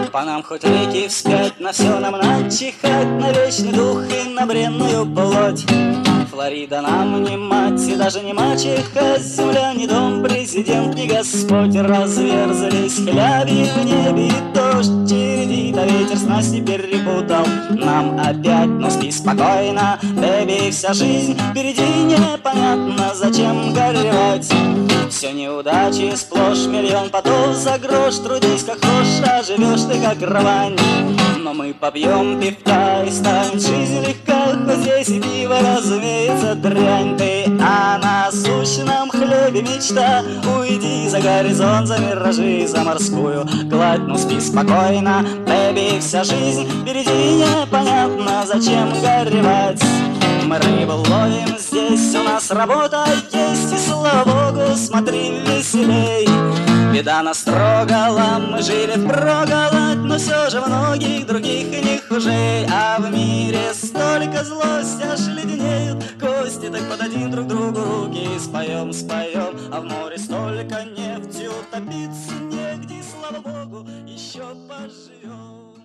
По нам хоть реки вспять, на все нам начихать, на вечный дух и на бренную плоть. Флорида нам не мать и даже не мачеха, земля не дом, президент не Господь. Разверзались хляби в небе, и дождь чередит, а ветер снасти перепутал. Нам опять, ну спи спокойно, бэби, вся жизнь впереди, непонятно, зачем горевать. Все неудачи сплошь, миллион потов за грош. Трудись как хочешь, а живешь ты как рвань. Но мы побьем пивка и станет жизнь легка, хоть здесь и пиво, разумеется, дрянь. Ты о насущном хлебе мечта, уйди за горизонт, за миражи, за морскую гладь. Ну спи спокойно, бэби, вся жизнь впереди, непонятно, зачем горевать. Мы рыбу ловим здесь, у нас работа есть, и слава богу, смотри веселей. Беда нас трогала, мы жили впроголодь, но все же многих других и не хуже. А в мире столько злости, аж леденеют кости, так подадим друг другу руки и споем, споем. А в море столько нефти, утопиться негде, слава богу, еще поживем.